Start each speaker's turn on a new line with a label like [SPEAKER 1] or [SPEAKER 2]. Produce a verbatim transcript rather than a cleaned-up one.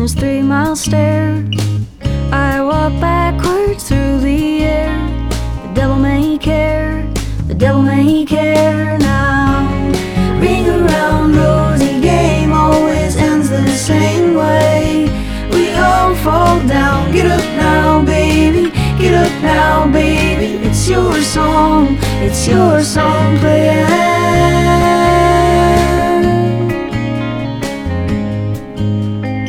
[SPEAKER 1] his three mile stare. I walk backwards through the air. The devil may care, the devil may care now. Ring around rosy game always ends the same way. We all fall down. Get up now, baby. Get up now, baby. It's your song, it's your song. Play